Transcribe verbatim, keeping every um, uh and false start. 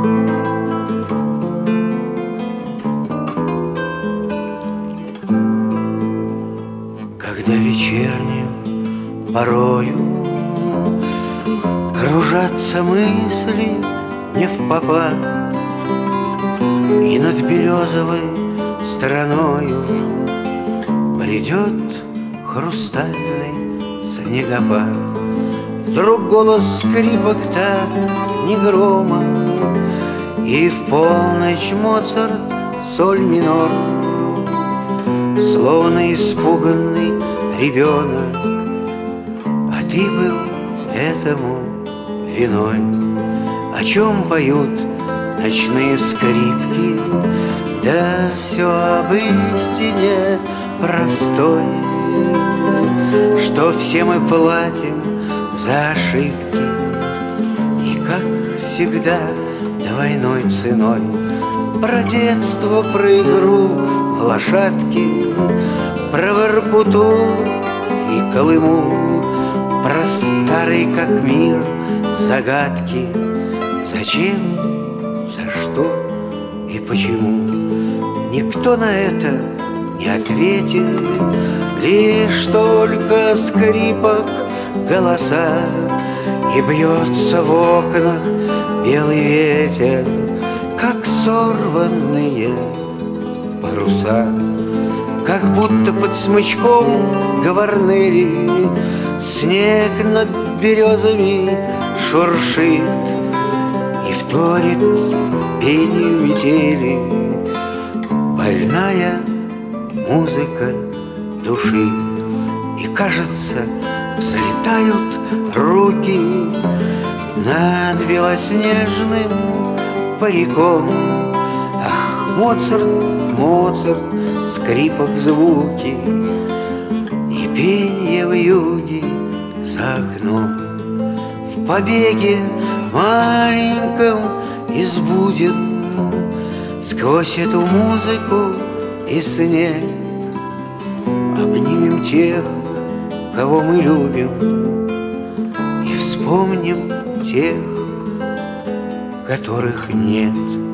Когда вечерним порою кружатся мысли невпопад, и над березовой стороною бредет хрустальный снегопад. Вдруг голос скрипок так негромо, и в полночь Моцарт соль минор, словно испуганный ребенок. А ты был этому виной. О чем поют ночные скрипки? Да все об истине простой, что все мы платим за ошибки, и, как всегда, двойной ценой. Про детство, про игру в лошадки, про Воркуту и Колыму, про старый как мир загадки. Зачем, за что и почему? Никто на это не ответит, лишь только скрипок голоса, и бьется в окнах белый ветер, как сорванные паруса. Как будто под смычком гаварнери снег над березами шуршит и вторит пению метели больная музыка души. И, кажется, взлетают руки над белоснежным париком. Ах, Моцарт, Моцарт, скрипок звуки и пенье вьюги за окном. В побеге маленьком избудем сквозь эту музыку и снег обнимем тех, кого мы любим, и вспомним тех, которых нет.